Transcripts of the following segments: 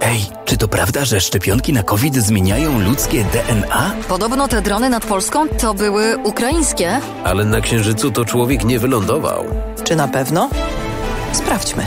Ej, czy to prawda, że szczepionki na COVID zmieniają ludzkie DNA? Podobno te drony nad Polską to były ukraińskie. Ale na Księżycu to człowiek nie wylądował. Czy na pewno? Sprawdźmy.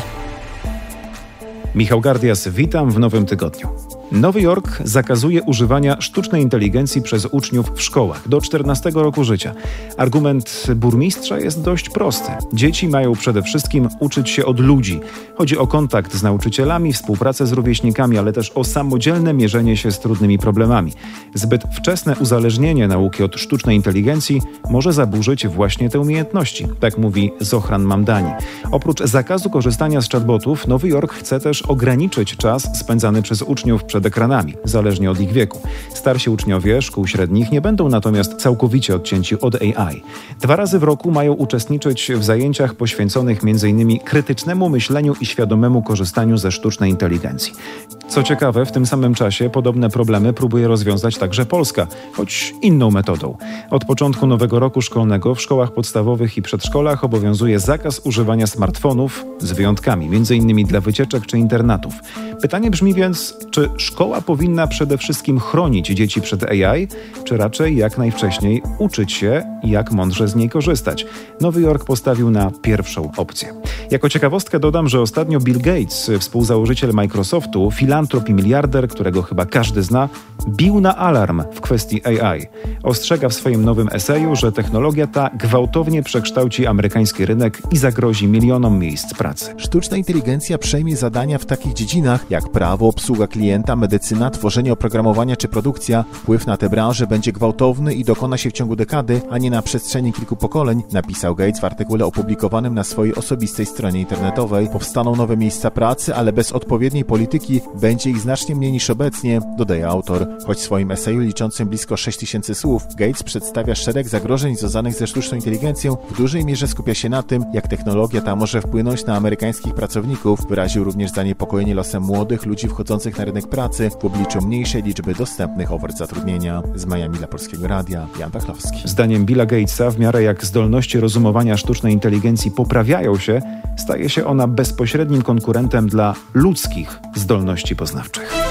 Michał Gardias, witam w nowym tygodniu. Nowy Jork zakazuje używania sztucznej inteligencji przez uczniów w szkołach do 14 roku życia. Argument burmistrza jest dość prosty. Dzieci mają przede wszystkim uczyć się od ludzi. Chodzi o kontakt z nauczycielami, współpracę z rówieśnikami, ale też o samodzielne mierzenie się z trudnymi problemami. Zbyt wczesne uzależnienie nauki od sztucznej inteligencji może zaburzyć właśnie te umiejętności, tak mówi Zohran Mamdani. Oprócz zakazu korzystania z chatbotów, Nowy Jork chce też ograniczyć czas spędzany przez uczniów przed ekranami, zależnie od ich wieku. Starsi uczniowie szkół średnich nie będą natomiast całkowicie odcięci od AI. 2 razy w roku mają uczestniczyć w zajęciach poświęconych m.in. krytycznemu myśleniu i świadomemu korzystaniu ze sztucznej inteligencji. Co ciekawe, w tym samym czasie podobne problemy próbuje rozwiązać także Polska, choć inną metodą. Od początku nowego roku szkolnego w szkołach podstawowych i przedszkolach obowiązuje zakaz używania smartfonów z wyjątkami, m.in. dla wycieczek czy internatów. Pytanie brzmi więc, czy szkoła powinna przede wszystkim chronić dzieci przed AI, czy raczej jak najwcześniej uczyć się, jak mądrze z niej korzystać? Nowy Jork postawił na pierwszą opcję. Jako ciekawostkę dodam, że ostatnio Bill Gates, współzałożyciel Microsoftu, filantrop i miliarder, którego chyba każdy zna, bił na alarm w kwestii AI. Ostrzega w swoim nowym eseju, że technologia ta gwałtownie przekształci amerykański rynek i zagrozi milionom miejsc pracy. Sztuczna inteligencja przejmie zadania w takich dziedzinach jak prawo, obsługa klienta, medycyna, tworzenie oprogramowania czy produkcja. Wpływ na te branże będzie gwałtowny i dokona się w ciągu dekady, a nie na przestrzeni kilku pokoleń, napisał Gates w artykule opublikowanym na swojej osobistej stronie internetowej. Powstaną nowe miejsca pracy, ale bez odpowiedniej polityki będzie ich znacznie mniej niż obecnie, dodaje autor. Choć w swoim eseju liczącym blisko 6000 słów, Gates przedstawia szereg zagrożeń związanych ze sztuczną inteligencją, w dużej mierze skupia się na tym, jak technologia ta może wpłynąć na amerykańskich pracowników. Wyraził również zaniepokojenie losem młodych ludzi wchodzących na rynek pracy w obliczu mniejszej liczby dostępnych ofert zatrudnienia. Z Miami dla Polskiego Radia, Jan Pachlowski. Zdaniem Billa Gatesa, w miarę jak zdolności rozumowania sztucznej inteligencji poprawiają się, staje się ona bezpośrednim konkurentem dla ludzkich zdolności poznawczych.